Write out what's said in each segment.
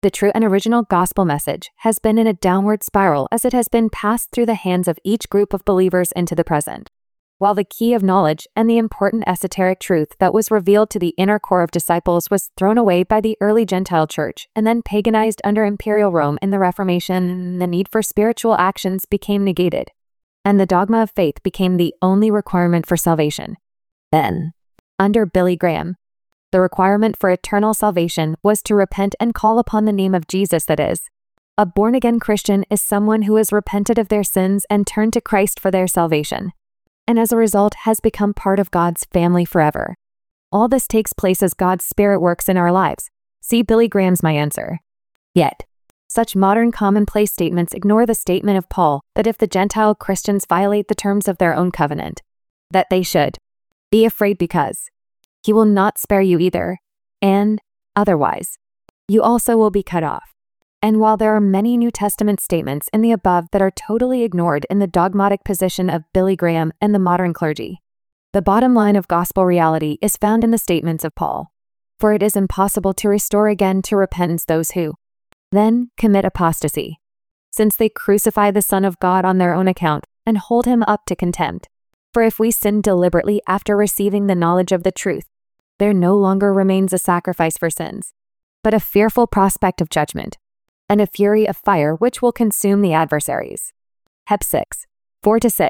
The true and original gospel message has been in a downward spiral as it has been passed through the hands of each group of believers into the present. While the key of knowledge and the important esoteric truth that was revealed to the inner core of disciples was thrown away by the early Gentile church and then paganized under imperial Rome in the Reformation, the need for spiritual actions became negated, and the dogma of faith became the only requirement for salvation. Then, under Billy Graham, the requirement for eternal salvation was to repent and call upon the name of Jesus, that is, a born-again Christian is someone who has repented of their sins and turned to Christ for their salvation, and as a result has become part of God's family forever. All this takes place as God's Spirit works in our lives. See Billy Graham's My Answer. Yet, such modern commonplace statements ignore the statement of Paul that if the Gentile Christians violate the terms of their own covenant, that they should be afraid because He will not spare you either, and, otherwise, you also will be cut off. And while there are many New Testament statements in the above that are totally ignored in the dogmatic position of Billy Graham and the modern clergy, the bottom line of gospel reality is found in the statements of Paul. For it is impossible to restore again to repentance those who then commit apostasy, since they crucify the Son of God on their own account and hold Him up to contempt. For if we sin deliberately after receiving the knowledge of the truth, there no longer remains a sacrifice for sins, but a fearful prospect of judgment, and a fury of fire which will consume the adversaries. Heb 6, 4-6,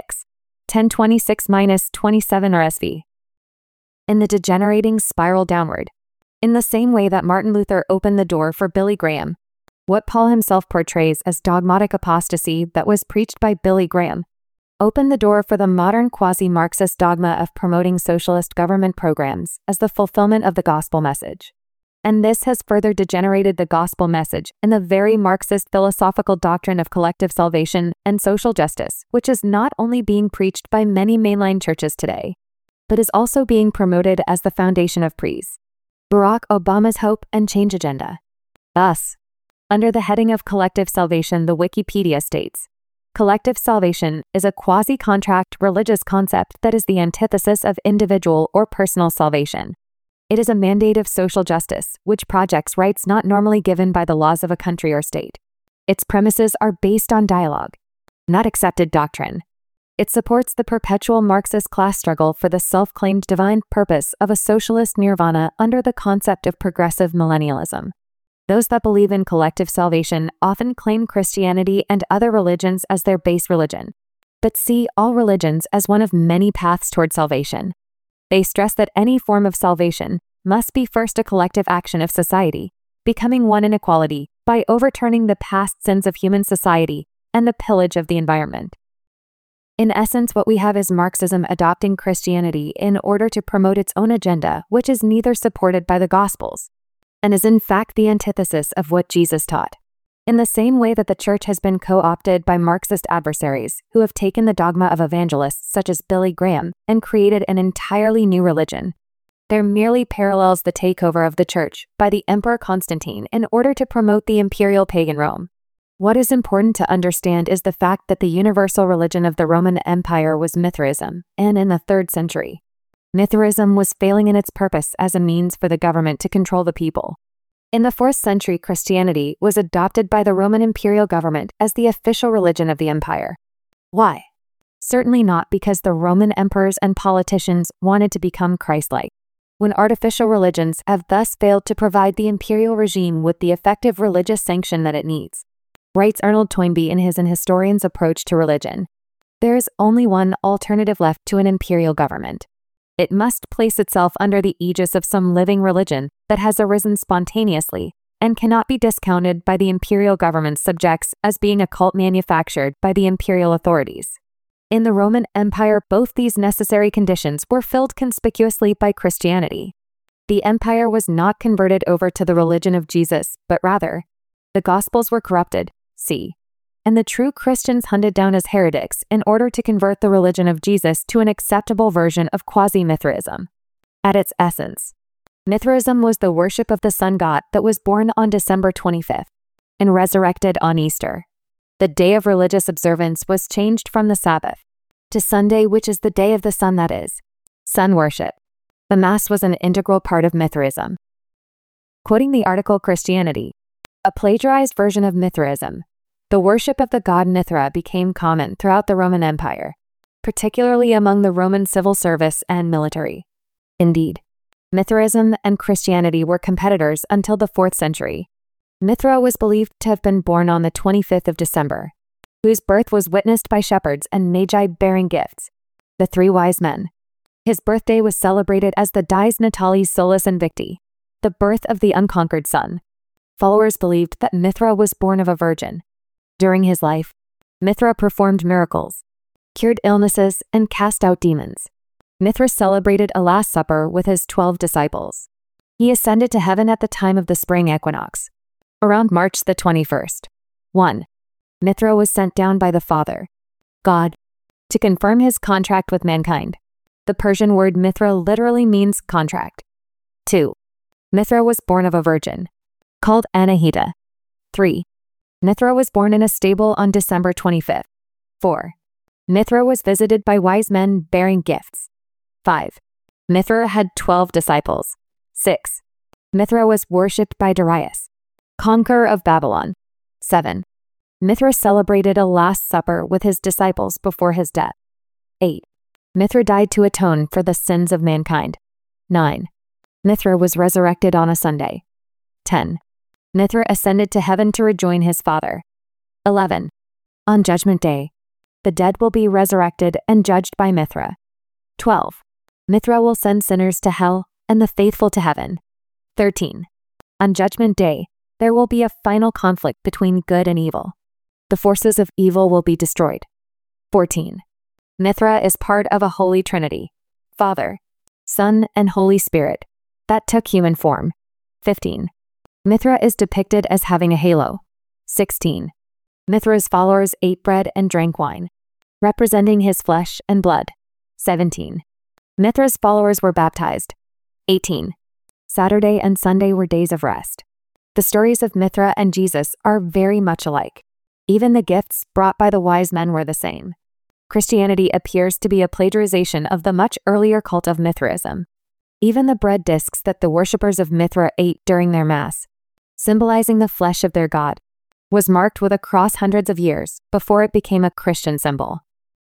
1026-27 RSV. In the degenerating spiral downward, in the same way that Martin Luther opened the door for Billy Graham, what Paul himself portrays as dogmatic apostasy that was preached by Billy Graham opened the door for the modern quasi-Marxist dogma of promoting socialist government programs as the fulfillment of the gospel message. And this has further degenerated the gospel message in the very Marxist philosophical doctrine of collective salvation and social justice, which is not only being preached by many mainline churches today, but is also being promoted as the foundation of Barack Obama's hope and change agenda. Thus, under the heading of collective salvation, the Wikipedia states, collective salvation is a quasi-contract religious concept that is the antithesis of individual or personal salvation. It is a mandate of social justice, which projects rights not normally given by the laws of a country or state. Its premises are based on dialogue, not accepted doctrine. It supports the perpetual Marxist class struggle for the self-claimed divine purpose of a socialist nirvana under the concept of progressive millennialism. Those that believe in collective salvation often claim Christianity and other religions as their base religion, but see all religions as one of many paths toward salvation. They stress that any form of salvation must be first a collective action of society, becoming one in equality by overturning the past sins of human society and the pillage of the environment. In essence, what we have is Marxism adopting Christianity in order to promote its own agenda, which is neither supported by the Gospels, and is in fact the antithesis of what Jesus taught. In the same way that the church has been co-opted by Marxist adversaries who have taken the dogma of evangelists such as Billy Graham and created an entirely new religion, there merely parallels the takeover of the church by the Emperor Constantine in order to promote the imperial pagan Rome. What is important to understand is the fact that the universal religion of the Roman Empire was Mithraism, and in the 3rd century, Mithraism was failing in its purpose as a means for the government to control the people. In the 4th century, Christianity was adopted by the Roman imperial government as the official religion of the empire. Why? Certainly not because the Roman emperors and politicians wanted to become Christ-like, when artificial religions have thus failed to provide the imperial regime with the effective religious sanction that it needs. Writes Arnold Toynbee in his An Historian's Approach to Religion, there is only one alternative left to an imperial government. It must place itself under the aegis of some living religion that has arisen spontaneously and cannot be discounted by the imperial government's subjects as being a cult manufactured by the imperial authorities. In the Roman Empire, both these necessary conditions were filled conspicuously by Christianity. The empire was not converted over to the religion of Jesus, but rather, the Gospels were corrupted, and the true Christians hunted down as heretics in order to convert the religion of Jesus to an acceptable version of quasi-Mithraism. At its essence, Mithraism was the worship of the sun god that was born on December 25th and resurrected on Easter. The day of religious observance was changed from the Sabbath to Sunday, which is the day of the sun, that is, sun worship. The Mass was an integral part of Mithraism. Quoting the article Christianity, a plagiarized version of Mithraism. The worship of the god Mithra became common throughout the Roman Empire, particularly among the Roman civil service and military. Indeed, Mithraism and Christianity were competitors until the 4th century. Mithra was believed to have been born on the 25th of December, whose birth was witnessed by shepherds and magi bearing gifts, the 3 wise men. His birthday was celebrated as the Dies Natalis Solis Invicti, the birth of the unconquered sun. Followers believed that Mithra was born of a virgin. During his life, Mithra performed miracles, cured illnesses, and cast out demons. Mithra celebrated a Last Supper with his 12 disciples. He ascended to heaven at the time of the spring equinox, around March the 21st. 1. Mithra was sent down by the Father, God, to confirm his contract with mankind. The Persian word Mithra literally means contract. 2. Mithra was born of a virgin, called Anahita. 3. Mithra was born in a stable on December 25th. 4. Mithra was visited by wise men bearing gifts. 5. Mithra had 12 disciples. 6. Mithra was worshipped by Darius, conqueror of Babylon. 7. Mithra celebrated a Last Supper with his disciples before his death. 8. Mithra died to atone for the sins of mankind. 9. Mithra was resurrected on a Sunday. 10. Mithra ascended to heaven to rejoin his Father. 11. On Judgment Day, the dead will be resurrected and judged by Mithra. 12. Mithra will send sinners to hell and the faithful to heaven. 13. On Judgment Day, there will be a final conflict between good and evil. The forces of evil will be destroyed. 14. Mithra is part of a holy trinity, Father, Son, and Holy Spirit, that took human form. 15. Mithra is depicted as having a halo. 16. Mithra's followers ate bread and drank wine, representing his flesh and blood. 17. Mithra's followers were baptized. 18. Saturday and Sunday were days of rest. The stories of Mithra and Jesus are very much alike. Even the gifts brought by the wise men were the same. Christianity appears to be a plagiarization of the much earlier cult of Mithraism. Even the bread discs that the worshippers of Mithra ate during their Mass, symbolizing the flesh of their god, was marked with a cross hundreds of years before it became a Christian symbol.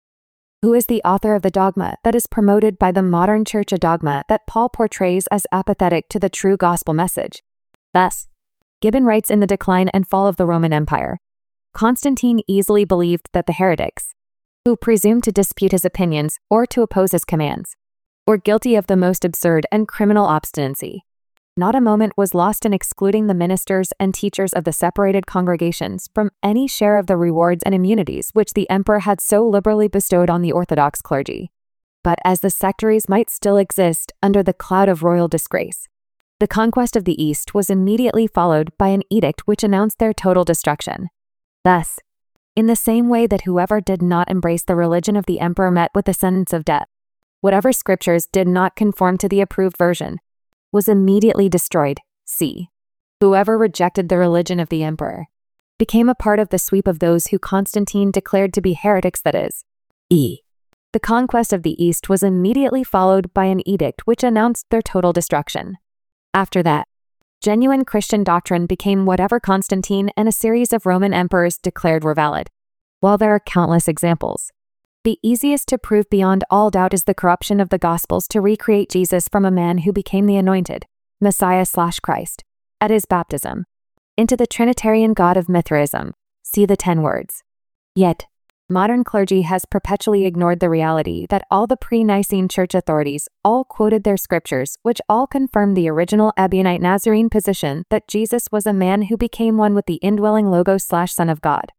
Who is the author of the dogma that is promoted by the modern church, a dogma that Paul portrays as apathetic to the true gospel message? Thus, Gibbon writes in The Decline and Fall of the Roman Empire, Constantine easily believed that the heretics, who presumed to dispute his opinions or to oppose his commands, were guilty of the most absurd and criminal obstinacy. Not a moment was lost in excluding the ministers and teachers of the separated congregations from any share of the rewards and immunities which the emperor had so liberally bestowed on the Orthodox clergy. But as the sectaries might still exist under the cloud of royal disgrace, the conquest of the East was immediately followed by an edict which announced their total destruction. Thus, in the same way that whoever did not embrace the religion of the emperor met with the sentence of death, whatever scriptures did not conform to the approved version was immediately destroyed. C. Whoever rejected the religion of the emperor became a part of the sweep of those who Constantine declared to be heretics, that is. E. The conquest of the East was immediately followed by an edict which announced their total destruction. After that, genuine Christian doctrine became whatever Constantine and a series of Roman emperors declared were valid. While there are countless examples, the easiest to prove beyond all doubt is the corruption of the Gospels to recreate Jesus from a man who became the anointed Messiah/Christ at his baptism into the Trinitarian God of Mithraism. See the 10 words. Yet, modern clergy has perpetually ignored the reality that all the pre-Nicene church authorities all quoted their scriptures, which all confirmed the original Ebionite Nazarene position that Jesus was a man who became one with the indwelling Logos/Son of God.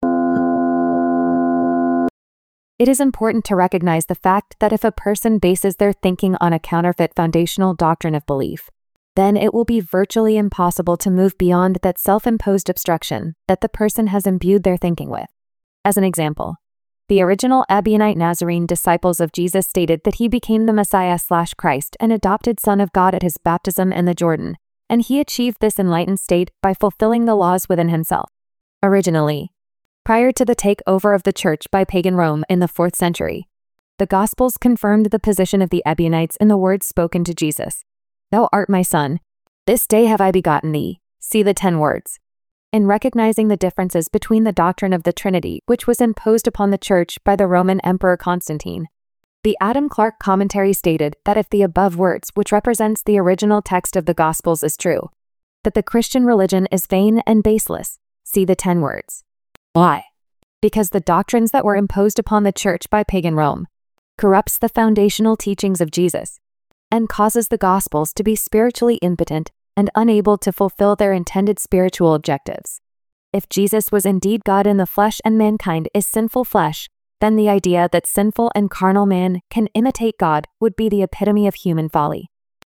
It is important to recognize the fact that if a person bases their thinking on a counterfeit foundational doctrine of belief, then it will be virtually impossible to move beyond that self-imposed obstruction that the person has imbued their thinking with. As an example, the original Ebionite Nazarene disciples of Jesus stated that he became the Messiah/Christ and adopted Son of God at his baptism in the Jordan, and he achieved this enlightened state by fulfilling the laws within himself. Originally, prior to the takeover of the church by pagan Rome in the 4th century, the Gospels confirmed the position of the Ebionites in the words spoken to Jesus. Thou art my son. This day have I begotten thee. See the 10 words. In recognizing the differences between the doctrine of the Trinity, which was imposed upon the Church by the Roman Emperor Constantine, the Adam Clarke commentary stated that if the above words, which represents the original text of the Gospels, is true, that the Christian religion is vain and baseless. See the 10 words. Why? Because the doctrines that were imposed upon the Church by pagan Rome corrupts the foundational teachings of Jesus and causes the Gospels to be spiritually impotent and unable to fulfill their intended spiritual objectives. If Jesus was indeed God in the flesh and mankind is sinful flesh, then the idea that sinful and carnal man can imitate God would be the epitome of human folly.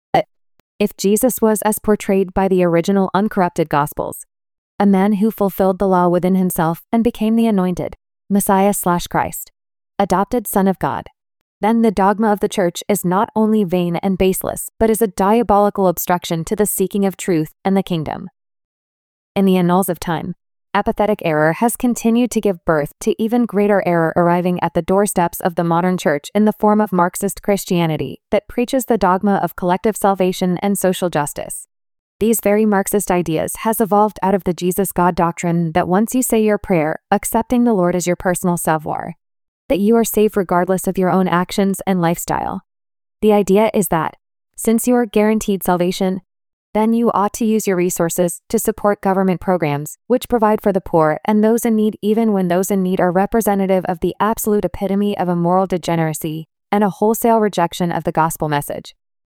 If Jesus was as portrayed by the original uncorrupted Gospels, a man who fulfilled the law within himself and became the anointed Messiah/Christ, adopted Son of God, then the dogma of the Church is not only vain and baseless, but is a diabolical obstruction to the seeking of truth and the kingdom. In the annals of time, apathetic error has continued to give birth to even greater error, arriving at the doorsteps of the modern church in the form of Marxist Christianity that preaches the dogma of collective salvation and social justice. These very Marxist ideas has evolved out of the Jesus God doctrine that once you say your prayer, accepting the Lord as your personal savior, that you are saved regardless of your own actions and lifestyle. The idea is that, since you are guaranteed salvation, then you ought to use your resources to support government programs which provide for the poor and those in need, even when those in need are representative of the absolute epitome of a moral degeneracy and a wholesale rejection of the gospel message.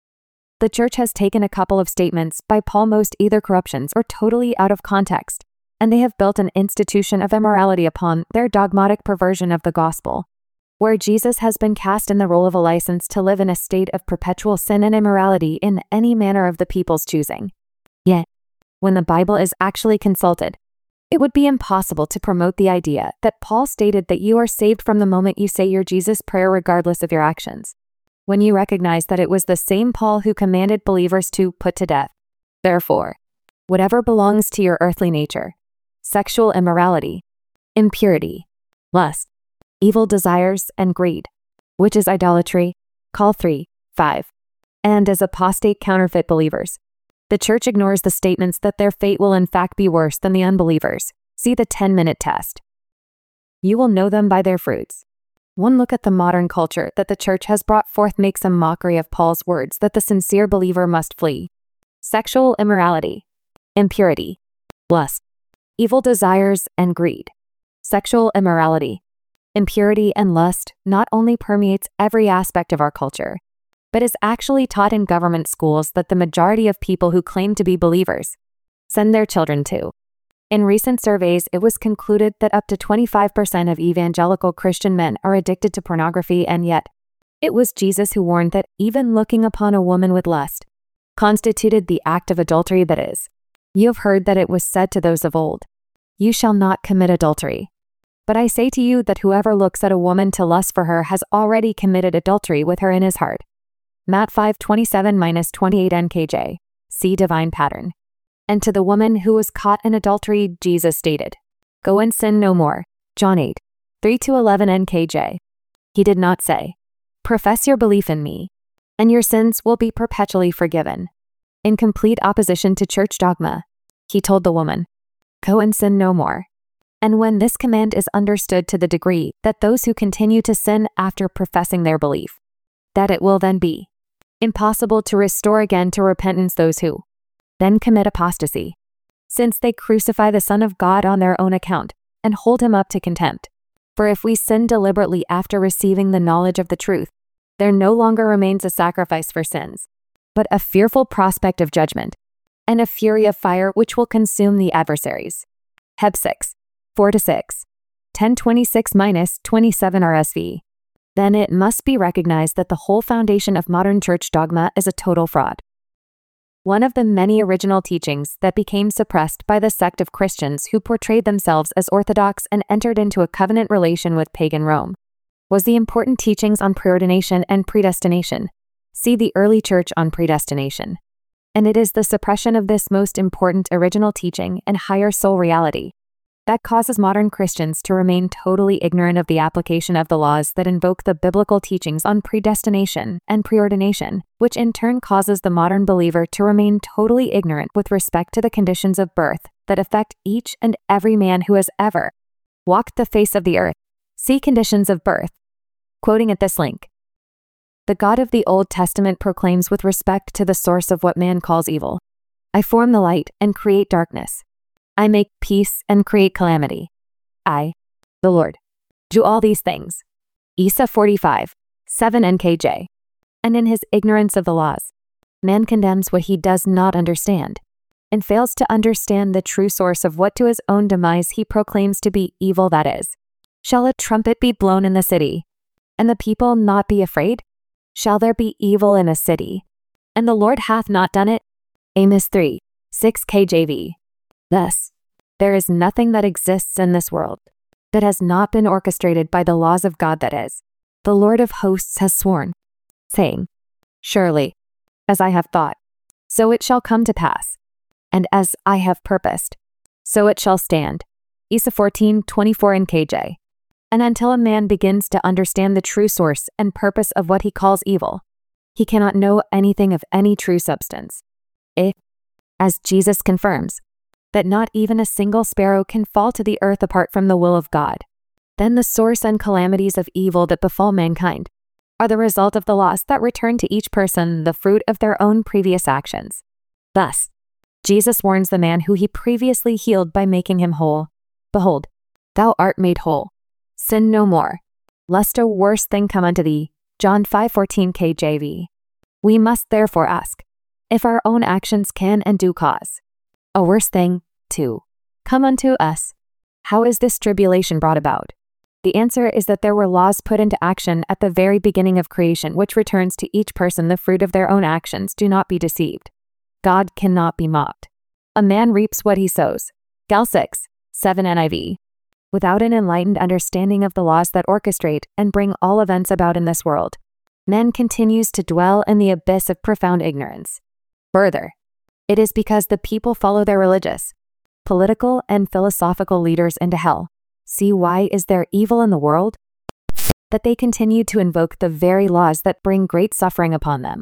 The Church has taken a couple of statements by Paul, most either corruptions or totally out of context, and they have built an institution of immorality upon their dogmatic perversion of the gospel, where Jesus has been cast in the role of a license to live in a state of perpetual sin and immorality in any manner of the people's choosing. Yet, when the Bible is actually consulted, it would be impossible to promote the idea that Paul stated that you are saved from the moment you say your Jesus prayer regardless of your actions, when you recognize that it was the same Paul who commanded believers to put to death, therefore, whatever belongs to your earthly nature: sexual immorality, impurity, lust, evil desires, and greed, which is idolatry. Call 3:5. And as apostate counterfeit believers, the Church ignores the statements that their fate will in fact be worse than the unbelievers. See the 10-minute test. You will know them by their fruits. One look at the modern culture that the Church has brought forth makes a mockery of Paul's words that the sincere believer must flee: sexual immorality, impurity, lust, evil desires, and greed. Sexual immorality, impurity, and lust not only permeates every aspect of our culture, but is actually taught in government schools that the majority of people who claim to be believers send their children to. In recent surveys, it was concluded that up to 25% of evangelical Christian men are addicted to pornography, and yet, it was Jesus who warned that even looking upon a woman with lust constituted the act of adultery. That is, you have heard that it was said to those of old, "You shall not commit adultery." But I say to you that whoever looks at a woman to lust for her has already committed adultery with her in his heart. Matt 5:27-28 NKJ. See Divine Pattern. And to the woman who was caught in adultery, Jesus stated, "Go and sin no more." John 8:3-11 NKJ. He did not say, "Profess your belief in me, and your sins will be perpetually forgiven." In complete opposition to church dogma, he told the woman, "Go and sin no more." And when this command is understood to the degree that those who continue to sin after professing their belief, that it will then be impossible to restore again to repentance those who then commit apostasy, since they crucify the Son of God on their own account and hold him up to contempt. For if we sin deliberately after receiving the knowledge of the truth, there no longer remains a sacrifice for sins, but a fearful prospect of judgment, and a fury of fire which will consume the adversaries. Heb 6:4-6, 1026-27 RSV. Then it must be recognized that the whole foundation of modern church dogma is a total fraud. One of the many original teachings that became suppressed by the sect of Christians who portrayed themselves as orthodox and entered into a covenant relation with pagan Rome was the important teachings on preordination and predestination. See the early church on predestination. And it is the suppression of this most important original teaching and higher soul reality that causes modern Christians to remain totally ignorant of the application of the laws that invoke the biblical teachings on predestination and preordination, which in turn causes the modern believer to remain totally ignorant with respect to the conditions of birth, that affect each and every man who has ever walked the face of the earth. See conditions of birth. Quoting at this link. The God of the Old Testament proclaims with respect to the source of what man calls evil. I form the light and create darkness. I make peace and create calamity. I, the Lord, do all these things. Isa 45, 7 NKJ. And in his ignorance of the laws, man condemns what he does not understand, and fails to understand the true source of what to his own demise he proclaims to be evil, that is. Shall a trumpet be blown in the city, and the people not be afraid? Shall there be evil in a city, and the Lord hath not done it? Amos 3, 6 KJV. Thus, there is nothing that exists in this world that has not been orchestrated by the laws of God, that is. The Lord of hosts has sworn, saying, Surely, as I have thought, so it shall come to pass, and as I have purposed, so it shall stand. Isa 14:24 NKJ. And until a man begins to understand the true source and purpose of what he calls evil, he cannot know anything of any true substance. If, as Jesus confirms, that not even a single sparrow can fall to the earth apart from the will of God, then the source and calamities of evil that befall mankind are the result of the loss that return to each person the fruit of their own previous actions. Thus, Jesus warns the man who he previously healed by making him whole. Behold, thou art made whole. Sin no more, lest a worse thing come unto thee. John 5:14 KJV. We must therefore ask, if our own actions can and do cause a worse thing, too, come unto us, how is this tribulation brought about? The answer is that there were laws put into action at the very beginning of creation which returns to each person the fruit of their own actions. Do not be deceived. God cannot be mocked. A man reaps what he sows. Gal 6, 7 NIV. Without an enlightened understanding of the laws that orchestrate and bring all events about in this world, man continues to dwell in the abyss of profound ignorance. Further, it is because the people follow their religious, political, and philosophical leaders into hell. See, why is there evil in the world? That they continue to invoke the very laws that bring great suffering upon them.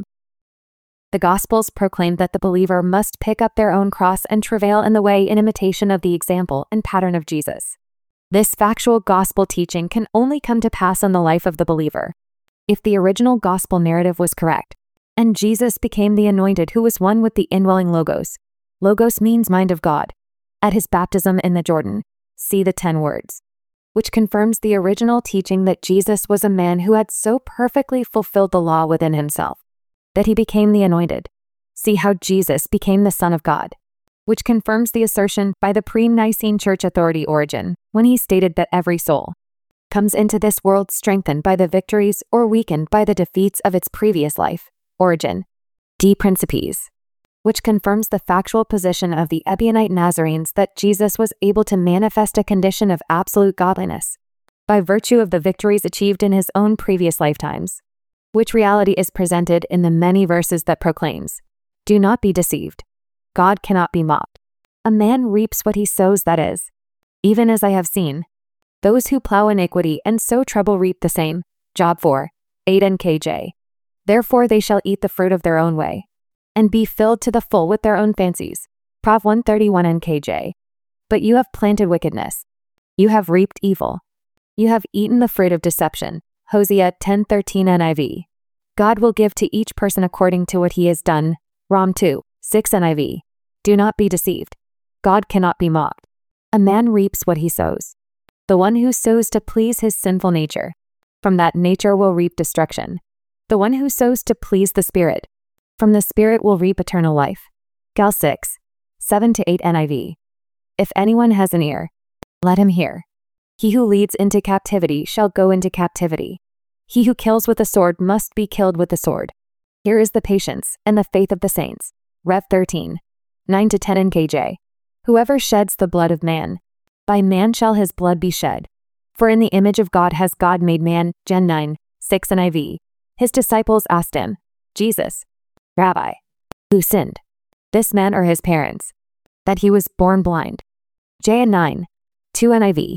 The Gospels proclaim that the believer must pick up their own cross and travail in the way in imitation of the example and pattern of Jesus. This factual gospel teaching can only come to pass in the life of the believer if the original gospel narrative was correct, and Jesus became the anointed who was one with the indwelling Logos. Logos means mind of God. At his baptism in the Jordan, see the 10 words, which confirms the original teaching that Jesus was a man who had so perfectly fulfilled the law within himself that he became the anointed. See how Jesus became the Son of God, which confirms the assertion by the pre-Nicene Church authority Origen, when he stated that every soul comes into this world strengthened by the victories or weakened by the defeats of its previous life. Origen, De Principiis, which confirms the factual position of the Ebionite Nazarenes that Jesus was able to manifest a condition of absolute godliness by virtue of the victories achieved in his own previous lifetimes, which reality is presented in the many verses that proclaims, Do not be deceived. God cannot be mocked. A man reaps what he sows, that is. Even as I have seen, those who plow iniquity and sow trouble reap the same. Job 4, 8 NKJ. Therefore they shall eat the fruit of their own way, and be filled to the full with their own fancies. Prov 131 NKJ. But you have planted wickedness. You have reaped evil. You have eaten the fruit of deception. Hosea 10:13 NIV. God will give to each person according to what he has done. Rom 2, 6 NIV. Do not be deceived. God cannot be mocked. A man reaps what he sows. The one who sows to please his sinful nature, from that nature will reap destruction. The one who sows to please the Spirit, from the Spirit will reap eternal life. Gal 6, 7-8 NIV. If anyone has an ear, let him hear. He who leads into captivity shall go into captivity. He who kills with the sword must be killed with the sword. Here is the patience and the faith of the saints. Rev 13, 9-10 NKJ. Whoever sheds the blood of man, by man shall his blood be shed. For in the image of God has God made man. Gen 9, 6 NIV. His disciples asked him, Jesus, Rabbi, who sinned, this man or his parents, that he was born blind? Jan 9, 2 NIV.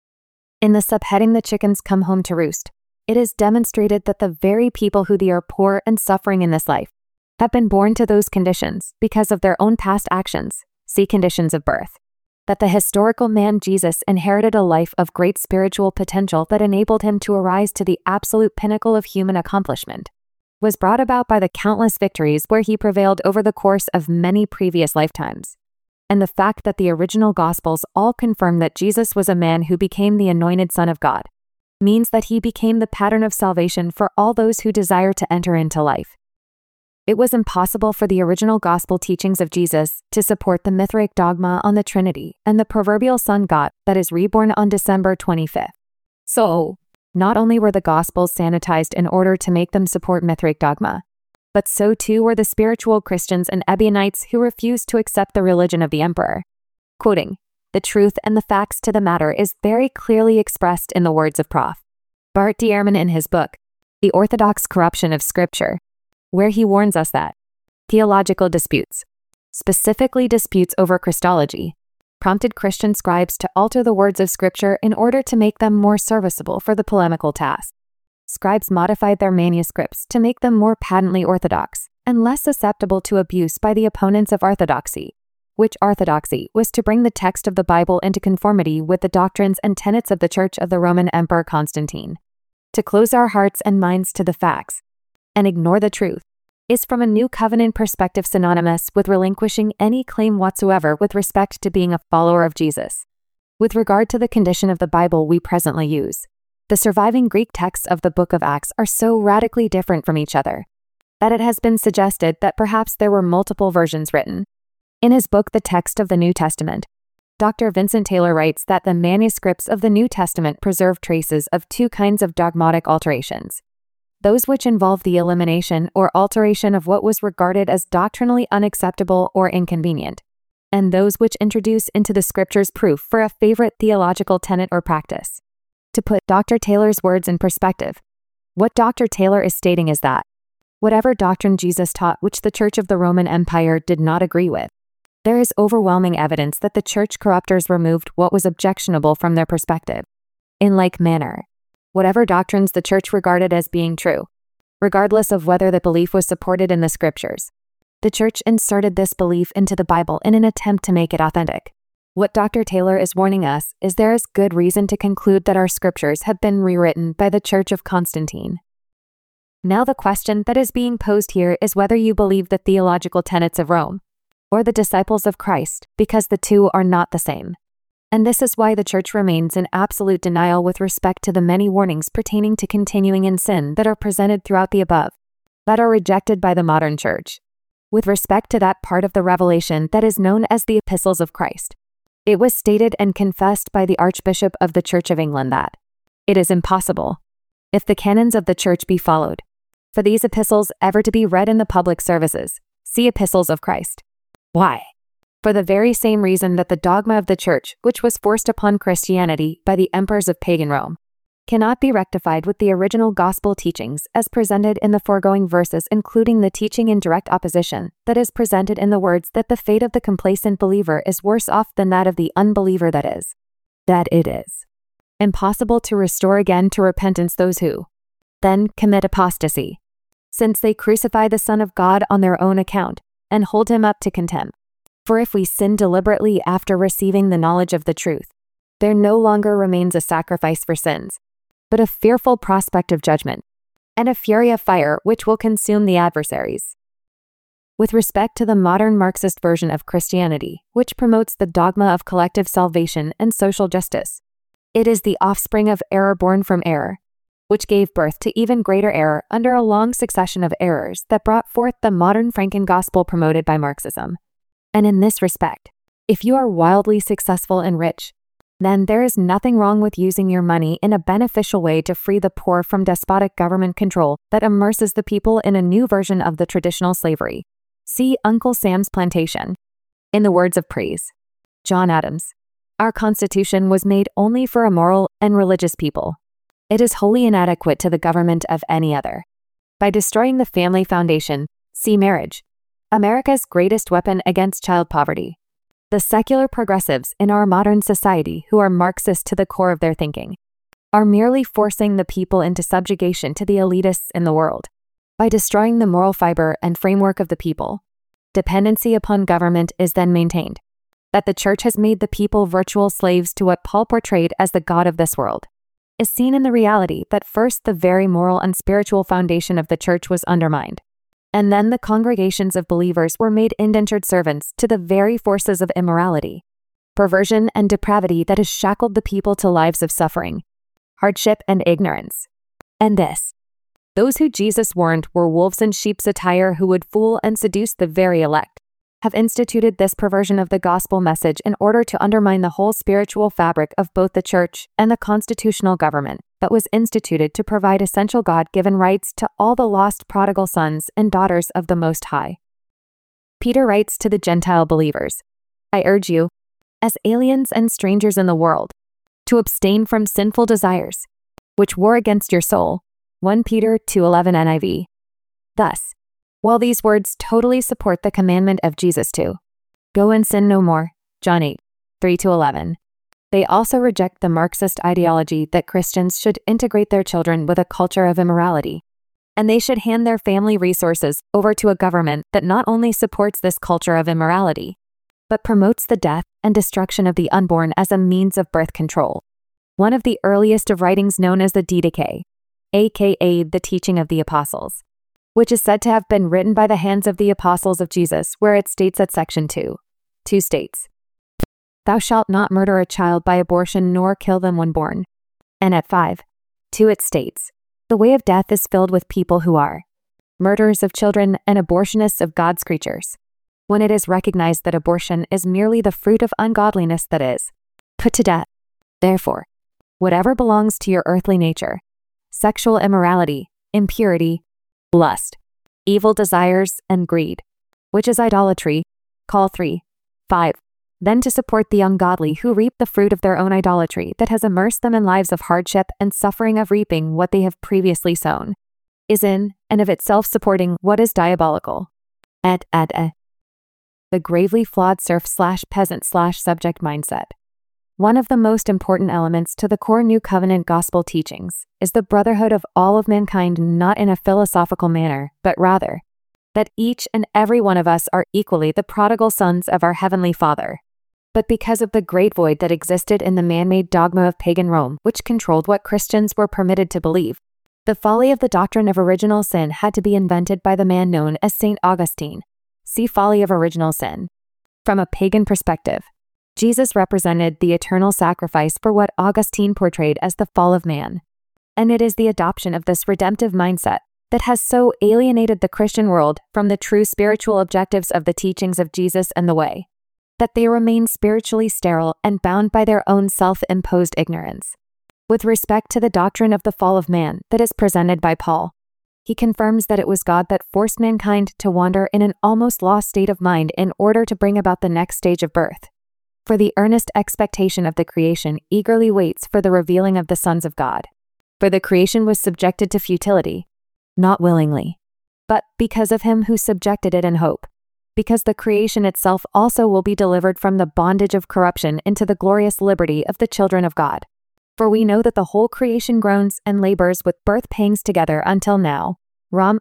In the subheading The Chickens Come Home to Roost, it is demonstrated that the very people who are poor and suffering in this life have been born to those conditions because of their own past actions. See conditions of birth. that the historical man Jesus inherited a life of great spiritual potential that enabled him to arise to the absolute pinnacle of human accomplishment, was brought about by the countless victories where he prevailed over the course of many previous lifetimes. And the fact that the original Gospels all confirm that Jesus was a man who became the anointed Son of God means that he became the pattern of salvation for all those who desire to enter into life. It was impossible for the original gospel teachings of Jesus to support the Mithraic dogma on the Trinity and the proverbial Son God that is reborn on December 25th. So, not only were the Gospels sanitized in order to make them support Mithraic dogma, but so too were the spiritual Christians and Ebionites who refused to accept the religion of the emperor. Quoting, "The truth and the facts to the matter is very clearly expressed in the words of Prof. Bart D. Ehrman in his book, The Orthodox Corruption of Scripture, where he warns us that theological disputes, specifically disputes over Christology, prompted Christian scribes to alter the words of Scripture in order to make them more serviceable for the polemical task. Scribes modified their manuscripts to make them more patently orthodox and less susceptible to abuse by the opponents of orthodoxy, which orthodoxy was to bring the text of the Bible into conformity with the doctrines and tenets of the Church of the Roman Emperor Constantine. To close our hearts and minds to the facts and ignore the truth is from a new covenant perspective synonymous with relinquishing any claim whatsoever with respect to being a follower of Jesus. With regard to the condition of the Bible we presently use, the surviving Greek texts of the Book of Acts are so radically different from each other that it has been suggested that perhaps there were multiple versions written. In his book, The Text of the New Testament, Dr. Vincent Taylor writes that the manuscripts of the New Testament preserve traces of two kinds of dogmatic alterations: those which involve the elimination or alteration of what was regarded as doctrinally unacceptable or inconvenient, and those which introduce into the Scriptures proof for a favorite theological tenet or practice. To put Dr. Taylor's words in perspective, what Dr. Taylor is stating is that whatever doctrine Jesus taught which the Church of the Roman Empire did not agree with, there is overwhelming evidence that the church corruptors removed what was objectionable from their perspective. In like manner, whatever doctrines the church regarded as being true, regardless of whether the belief was supported in the Scriptures, the church inserted this belief into the Bible in an attempt to make it authentic. What Dr. Taylor is warning us is there is good reason to conclude that our Scriptures have been rewritten by the Church of Constantine. Now the question that is being posed here is whether you believe the theological tenets of Rome or the disciples of Christ, because the two are not the same. And this is why the Church remains in absolute denial with respect to the many warnings pertaining to continuing in sin that are presented throughout the above, that are rejected by the modern Church. With respect to that part of the revelation that is known as the Epistles of Christ, it was stated and confessed by the Archbishop of the Church of England that it is impossible, if the canons of the Church be followed, for these epistles ever to be read in the public services. See Epistles of Christ. Why? For the very same reason that the dogma of the Church, which was forced upon Christianity by the emperors of pagan Rome, cannot be rectified with the original gospel teachings as presented in the foregoing verses, including the teaching in direct opposition that is presented in the words that the fate of the complacent believer is worse off than that of the unbeliever, that it is impossible to restore again to repentance those who then commit apostasy, since they crucify the Son of God on their own account and hold him up to contempt. For if we sin deliberately after receiving the knowledge of the truth, there no longer remains a sacrifice for sins, but a fearful prospect of judgment, and a fury of fire which will consume the adversaries. With respect to the modern Marxist version of Christianity, which promotes the dogma of collective salvation and social justice, it is the offspring of error born from error, which gave birth to even greater error under a long succession of errors that brought forth the modern Franken gospel promoted by Marxism. And in this respect, if you are wildly successful and rich, then there is nothing wrong with using your money in a beneficial way to free the poor from despotic government control that immerses the people in a new version of the traditional slavery. See Uncle Sam's Plantation. In the words of praise, John Adams, our Constitution was made only for a moral and religious people. It is wholly inadequate to the government of any other. By destroying the family foundation, see marriage, America's greatest weapon against child poverty. The secular progressives in our modern society, who are Marxist to the core of their thinking, are merely forcing the people into subjugation to the elitists in the world. By destroying the moral fiber and framework of the people, dependency upon government is then maintained. that the church has made the people virtual slaves to what Paul portrayed as the god of this world, is seen in the reality that first the very moral and spiritual foundation of the church was undermined, and then the congregations of believers were made indentured servants to the very forces of immorality, perversion, and depravity that has shackled the people to lives of suffering, hardship, and ignorance. And this, those who Jesus warned were wolves in sheep's attire who would fool and seduce the very elect, have instituted this perversion of the gospel message in order to undermine the whole spiritual fabric of both the church and the constitutional government that was instituted to provide essential God-given rights to all the lost prodigal sons and daughters of the Most High. Peter writes to the Gentile believers, "I urge you, as aliens and strangers in the world, to abstain from sinful desires, which war against your soul." 1 Peter 2:11 NIV. Thus, while these words totally support the commandment of Jesus to go and sin no more, John 8:3-11, they also reject the Marxist ideology that Christians should integrate their children with a culture of immorality, and they should hand their family resources over to a government that not only supports this culture of immorality, but promotes the death and destruction of the unborn as a means of birth control. One of the earliest of writings known as the Didache, aka the Teaching of the Apostles, which is said to have been written by the hands of the apostles of Jesus, where it states at section 2 states, "Thou shalt not murder a child by abortion nor kill them when born." And at 5:2 it states, "The way of death is filled with people who are murderers of children and abortionists of God's creatures," when it is recognized that abortion is merely the fruit of ungodliness that is put to death. Therefore, whatever belongs to your earthly nature, sexual immorality, impurity, lust, evil desires, and greed, which is idolatry, call 3:5, then to support the ungodly who reap the fruit of their own idolatry that has immersed them in lives of hardship and suffering of reaping what they have previously sown, is in and of itself supporting what is diabolical. The gravely flawed serf/peasant/subject mindset. One of the most important elements to the core New Covenant gospel teachings is the brotherhood of all of mankind, not in a philosophical manner, but rather that each and every one of us are equally the prodigal sons of our Heavenly Father. But because of the great void that existed in the man-made dogma of pagan Rome, which controlled what Christians were permitted to believe, the folly of the doctrine of original sin had to be invented by the man known as St. Augustine. See Folly of Original Sin. From a pagan perspective, Jesus represented the eternal sacrifice for what Augustine portrayed as the fall of man. And it is the adoption of this redemptive mindset that has so alienated the Christian world from the true spiritual objectives of the teachings of Jesus and the way, that they remain spiritually sterile and bound by their own self-imposed ignorance. With respect to the doctrine of the fall of man that is presented by Paul, he confirms that it was God that forced mankind to wander in an almost lost state of mind in order to bring about the next stage of birth. For the earnest expectation of the creation eagerly waits for the revealing of the sons of God. For the creation was subjected to futility, not willingly, but because of him who subjected it in hope, because the creation itself also will be delivered from the bondage of corruption into the glorious liberty of the children of God. For we know that the whole creation groans and labors with birth pangs together until now. Rom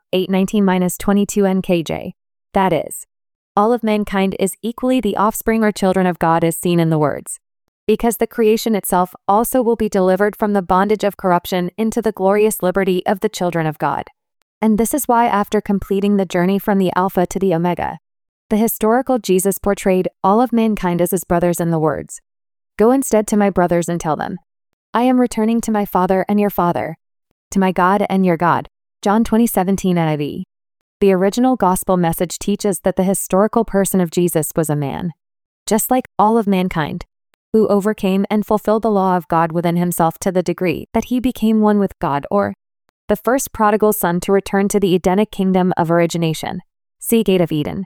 8:19-22 NKJ. That is, all of mankind is equally the offspring or children of God as seen in the words, because the creation itself also will be delivered from the bondage of corruption into the glorious liberty of the children of God. And this is why after completing the journey from the Alpha to the Omega, the historical Jesus portrayed all of mankind as his brothers in the words, "Go instead to my brothers and tell them, I am returning to my Father and your Father, to my God and your God." John 20:17 NIV. The original gospel message teaches that the historical person of Jesus was a man, just like all of mankind, who overcame and fulfilled the law of God within himself to the degree that he became one with God, or the first prodigal son to return to the Edenic kingdom of origination. See Gate of Eden.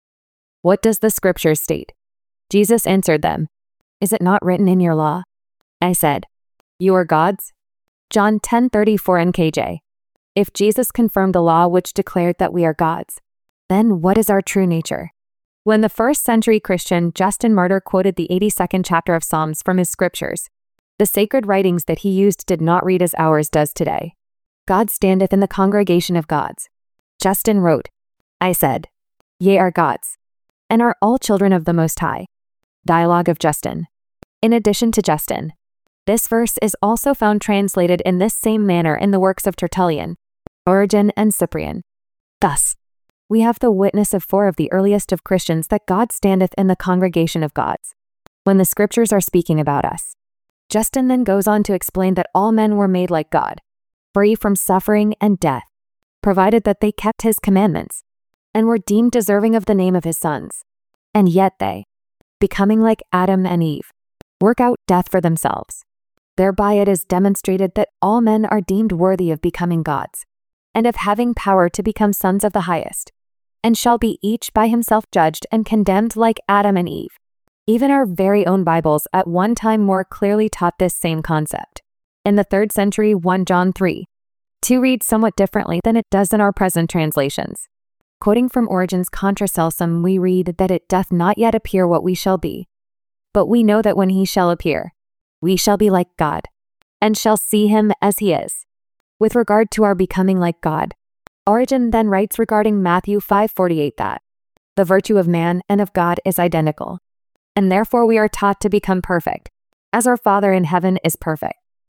What does the scripture state? Jesus answered them, "Is it not written in your law?" I said, "You are gods." John 10:34 NKJ. If Jesus confirmed the law which declared that we are gods, then what is our true nature? When the first century Christian Justin Martyr quoted the 82nd chapter of Psalms from his scriptures, the sacred writings that he used did not read as ours does today. God standeth in the congregation of gods. Justin wrote, I said, Ye are gods, and are all children of the Most High. Dialogue of Justin. In addition to Justin, this verse is also found translated in this same manner in the works of Tertullian, Origen, and Cyprian. Thus, we have the witness of 4 of the earliest of Christians that God standeth in the congregation of gods, when the scriptures are speaking about us. Justin then goes on to explain that all men were made like God, free from suffering and death, provided that they kept his commandments, and were deemed deserving of the name of his sons. And yet they, becoming like Adam and Eve, work out death for themselves. Thereby it is demonstrated that all men are deemed worthy of becoming gods, and of having power to become sons of the highest, and shall be each by himself judged and condemned like Adam and Eve. Even our very own Bibles at one time more clearly taught this same concept. In the 3rd century 1 John 3:2 reads somewhat differently than it does in our present translations. Quoting from Origen's Contra Celsum, we read that it doth not yet appear what we shall be, but we know that when he shall appear, we shall be like God, and shall see him as he is. With regard to our becoming like God, Origen then writes regarding Matthew 5:48 that the virtue of man and of God is identical, and therefore we are taught to become perfect, as our Father in heaven is perfect.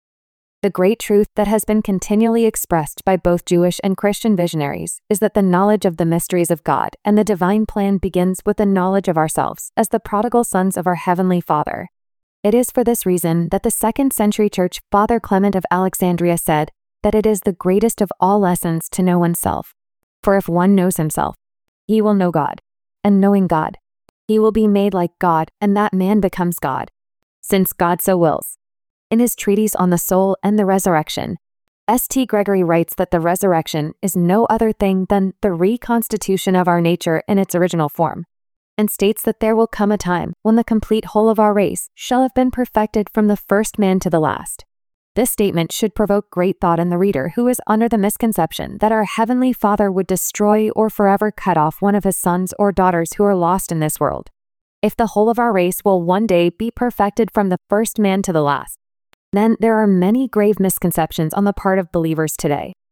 The great truth that has been continually expressed by both Jewish and Christian visionaries is that the knowledge of the mysteries of God and the divine plan begins with the knowledge of ourselves as the prodigal sons of our Heavenly Father. It is for this reason that the 2nd century church Father Clement of Alexandria said that it is the greatest of all lessons to know oneself. For if one knows himself, he will know God, and knowing God, he will be made like God, and that man becomes God, since God so wills. In his treatise on the soul and the resurrection, St. Gregory writes that the resurrection is no other thing than the reconstitution of our nature in its original form, and states that there will come a time when the complete whole of our race shall have been perfected from the first man to the last. This statement should provoke great thought in the reader who is under the misconception that our Heavenly Father would destroy or forever cut off one of his sons or daughters who are lost in this world. If the whole of our race will one day be perfected from the first man to the last, then there are many grave misconceptions on the part of believers today.